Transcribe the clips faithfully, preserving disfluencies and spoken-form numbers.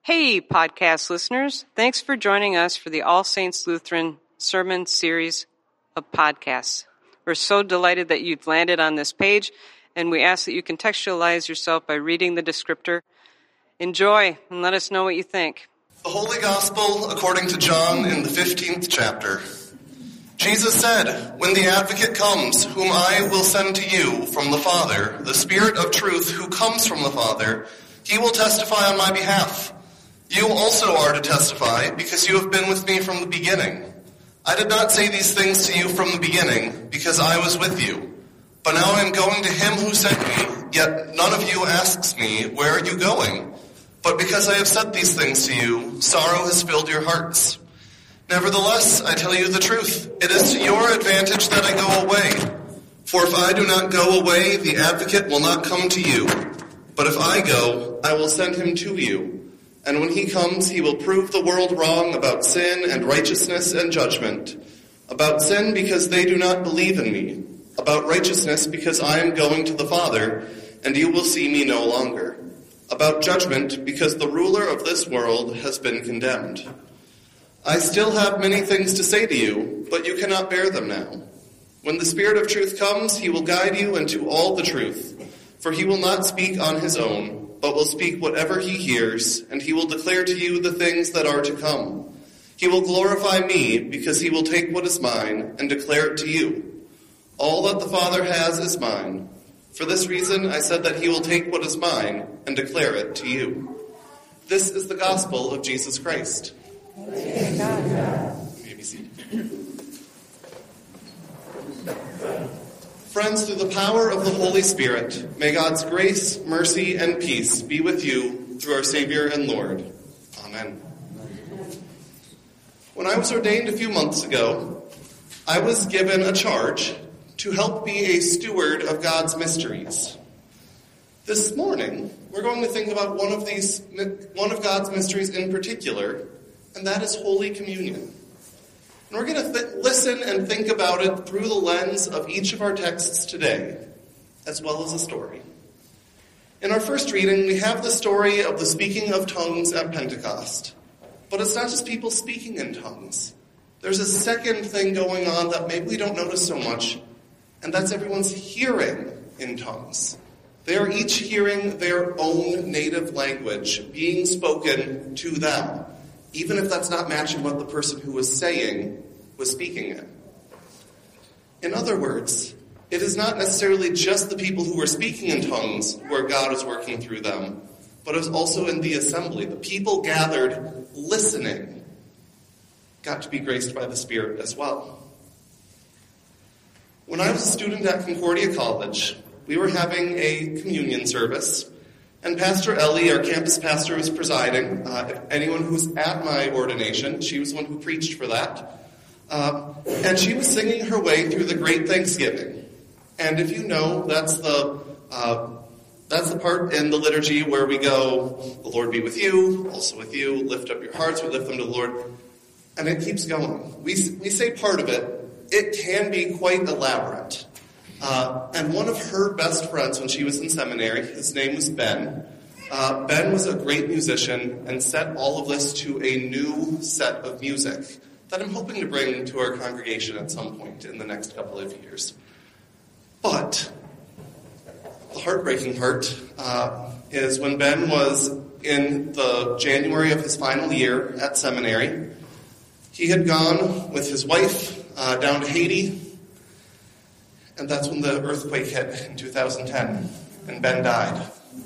Hey, podcast listeners. Thanks for joining us for the All Saints Lutheran Sermon Series of podcasts. We're so delighted that you've landed on this page, and we ask that you contextualize yourself by reading the descriptor. Enjoy, and let us know what you think. The Holy Gospel according to John in the fifteenth chapter. Jesus said, "When the Advocate comes, whom I will send to you from the Father, the Spirit of truth who comes from the Father, he will testify on my behalf. You also are to testify, because you have been with me from the beginning. I did not say these things to you from the beginning, because I was with you. But now I am going to him who sent me, yet none of you asks me, 'Where are you going?' But because I have said these things to you, sorrow has filled your hearts. Nevertheless, I tell you the truth. It is to your advantage that I go away. For if I do not go away, the Advocate will not come to you. But if I go, I will send him to you. And when he comes, he will prove the world wrong about sin and righteousness and judgment. About sin, because they do not believe in me. About righteousness, because I am going to the Father, and you will see me no longer. About judgment, because the ruler of this world has been condemned. I still have many things to say to you, but you cannot bear them now. When the Spirit of truth comes, he will guide you into all the truth. For he will not speak on his own, but will speak whatever he hears, and he will declare to you the things that are to come. He will glorify me, because he will take what is mine and declare it to you. All that the Father has is mine. For this reason I said that he will take what is mine and declare it to you." This is the gospel of Jesus Christ. Praise God. You may be seated. Friends, through the power of the Holy Spirit, may God's grace, mercy, and peace be with you through our Savior and Lord. Amen. When I was ordained a few months ago, I was given a charge to help be a steward of God's mysteries. This morning, we're going to think about one of these, one of God's mysteries in particular, and that is Holy Communion. And we're going to th- listen and think about it through the lens of each of our texts today, as well as a story. In our first reading, we have the story of the speaking of tongues at Pentecost. But it's not just people speaking in tongues. There's a second thing going on that maybe we don't notice so much, and that's everyone's hearing in tongues. They are each hearing their own native language being spoken to them, even if that's not matching what the person who was saying was speaking in. In other words, it is not necessarily just the people who were speaking in tongues where God is working through them, but it was also in the assembly. The people gathered listening got to be graced by the Spirit as well. When I was a student at Concordia College, we were having a communion service, and Pastor Ellie, our campus pastor, was presiding. Uh, if anyone who's at my ordination, she was the one who preached for that. Uh, and she was singing her way through the Great Thanksgiving. And if you know, that's the uh, that's the part in the liturgy where we go, "The Lord be with you, also with you, lift up your hearts, we lift them to the Lord." And it keeps going. We, we say part of it. It can be quite elaborate. Uh, and one of her best friends when she was in seminary, his name was Ben. Uh, Ben was a great musician and set all of this to a new set of music that I'm hoping to bring to our congregation at some point in the next couple of years. But the heartbreaking part uh, is when Ben was in the January of his final year at seminary, he had gone with his wife uh, down to Haiti. And that's when the earthquake hit in two thousand ten, and Ben died.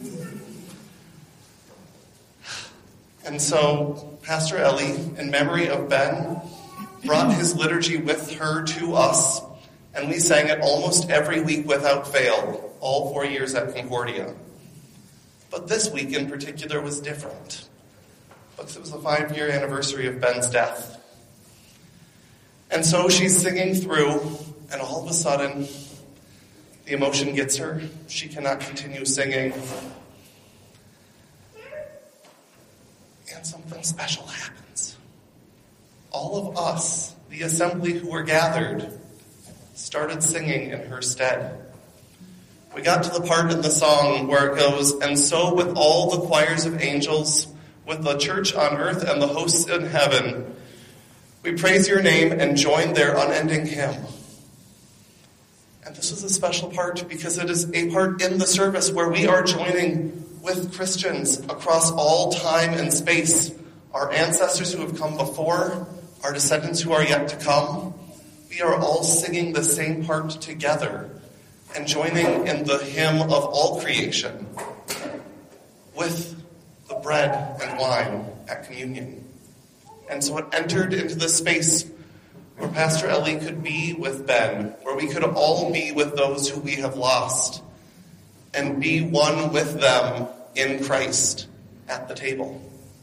And so Pastor Ellie, in memory of Ben, brought his liturgy with her to us, and we sang it almost every week without fail, all four years at Concordia. But this week in particular was different, because it was the five-year anniversary of Ben's death. And so she's singing through, and all of a sudden, the emotion gets her. She cannot continue singing. And something special happens. All of us, the assembly who were gathered, started singing in her stead. We got to the part in the song where it goes, "And so with all the choirs of angels, with the church on earth and the hosts in heaven, we praise your name and join their unending hymn. And this is a special part because it is a part in the service where we are joining with Christians across all time and space, our ancestors who have come before, our descendants who are yet to come. We are all singing the same part together and joining in the hymn of all creation with the bread and wine at communion. And so it entered into the space where Pastor Ellie could be with Ben, where we could all be with those who we have lost and be one with them in Christ at the table.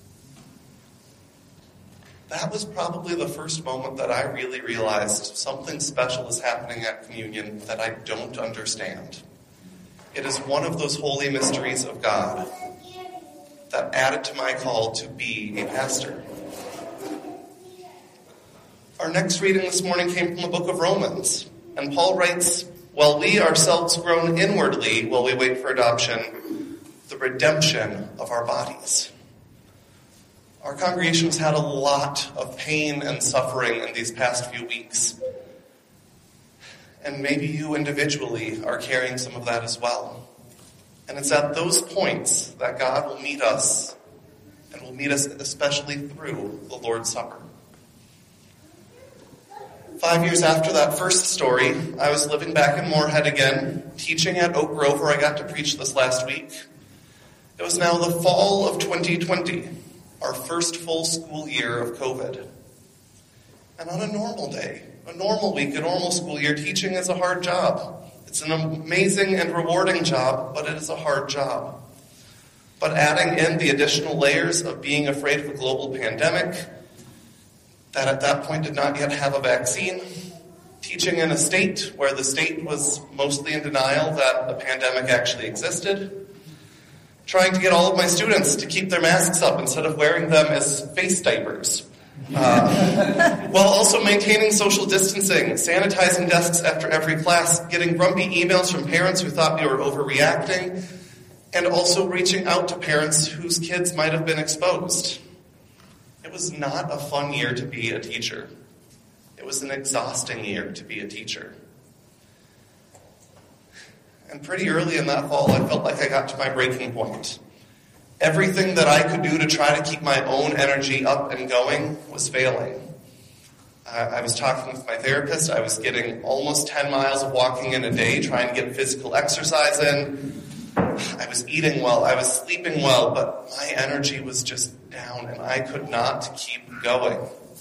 That was probably the first moment that I really realized something special is happening at communion that I don't understand. It is one of those holy mysteries of God that added to my call to be a pastor. Our next reading this morning came from the book of Romans, and Paul writes, "While we ourselves groan inwardly while we wait for adoption, the redemption of our bodies." Our congregation has had a lot of pain and suffering in these past few weeks. And maybe you individually are carrying some of that as well. And it's at those points that God will meet us, and will meet us especially through the Lord's Supper. Five years after that first story, I was living back in Moorhead again, teaching at Oak Grove, where I got to preach this last week. It was now the fall of twenty twenty. Our first full school year of COVID. And on a normal day, a normal week, a normal school year, teaching is a hard job. It's an amazing and rewarding job, but it is a hard job. But adding in the additional layers of being afraid of a global pandemic that at that point did not yet have a vaccine, teaching in a state where the state was mostly in denial that a pandemic actually existed, trying to get all of my students to keep their masks up instead of wearing them as face diapers. Uh, while also maintaining social distancing, sanitizing desks after every class, getting grumpy emails from parents who thought we were overreacting, and also reaching out to parents whose kids might have been exposed. It was not a fun year to be a teacher. It was an exhausting year to be a teacher. And pretty early in that fall, I felt like I got to my breaking point. Everything that I could do to try to keep my own energy up and going was failing. Uh, I was talking with my therapist. I was getting almost ten miles of walking in a day, trying to get physical exercise in. I was eating well. I was sleeping well, but my energy was just down, and I could not keep going.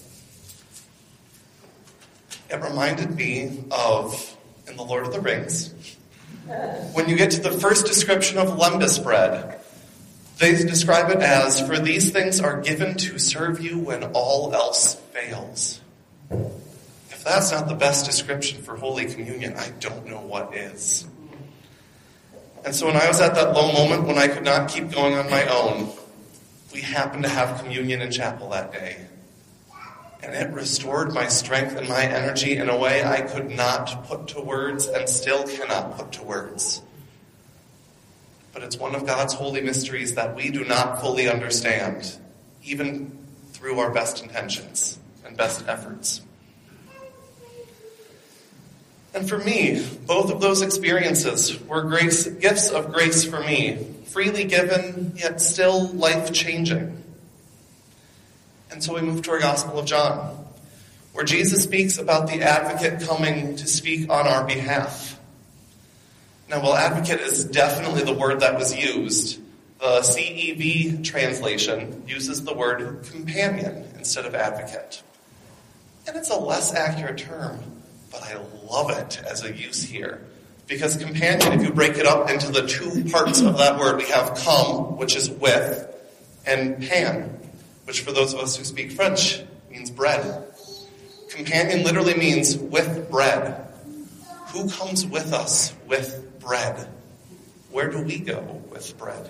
It reminded me of, in The Lord of the Rings, when you get to the first description of lembas bread, they describe it as, "For these things are given to serve you when all else fails." If that's not the best description for Holy Communion, I don't know what is. And so when I was at that low moment when I could not keep going on my own, we happened to have communion in chapel that day. And it restored my strength and my energy in a way I could not put to words and still cannot put to words. But it's one of God's holy mysteries that we do not fully understand, even through our best intentions and best efforts. And for me, both of those experiences were grace, gifts of grace for me, freely given, yet still life-changing. And so we move to our Gospel of John, where Jesus speaks about the advocate coming to speak on our behalf. Now, while advocate is definitely the word that was used, the C E V translation uses the word companion instead of advocate. And it's a less accurate term, but I love it as a use here. Because companion, if you break it up into the two parts of that word, we have come, which is with, and pan, which for those of us who speak French means bread. Companion literally means with bread. Who comes with us with bread? Where do we go with bread?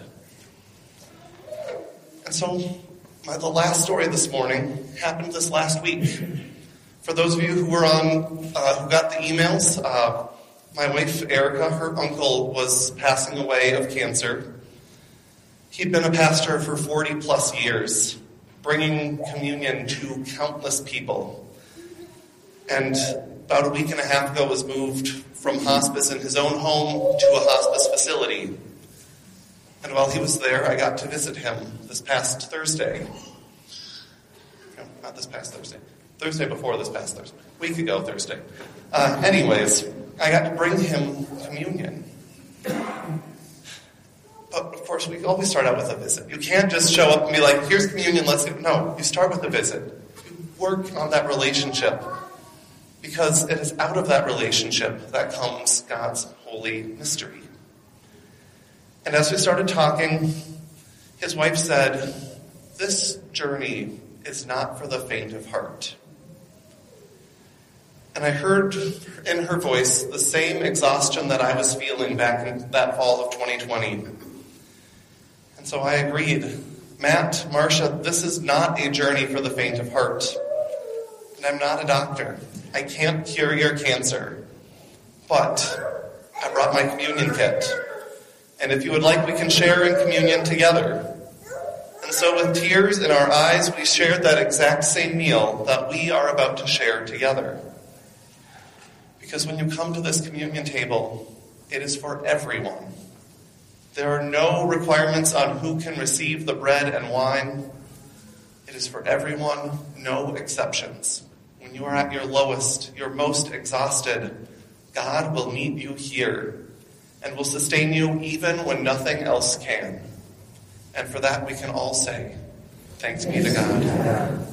And so, my, the last story this morning happened this last week. For those of you who were on, uh, who got the emails, uh, my wife Erica, her uncle was passing away of cancer. He'd been a pastor for forty plus years, bringing communion to countless people. And about a week and a half ago was moved from hospice in his own home to a hospice facility. And while he was there, I got to visit him this past Thursday. No, not this past Thursday. Thursday before this past Thursday. A week ago Thursday. Uh, anyways, I got to bring him communion. But of course, we always start out with a visit. You can't just show up and be like, here's communion, let's go. No, you start with a visit. You work on that relationship. Because it is out of that relationship that comes God's holy mystery. And as we started talking, his wife said, this journey is not for the faint of heart. And I heard in her voice the same exhaustion that I was feeling back in that fall of twenty twenty. And so I agreed. Matt, Marcia, this is not a journey for the faint of heart. And I'm not a doctor. I can't cure your cancer. But I brought my communion kit. And if you would like, we can share in communion together. And so with tears in our eyes, we shared that exact same meal that we are about to share together. Because when you come to this communion table, it is for everyone. There are no requirements on who can receive the bread and wine. It is for everyone, no exceptions. When you are at your lowest, your most exhausted, God will meet you here and will sustain you even when nothing else can. And for that we can all say, thanks be to God.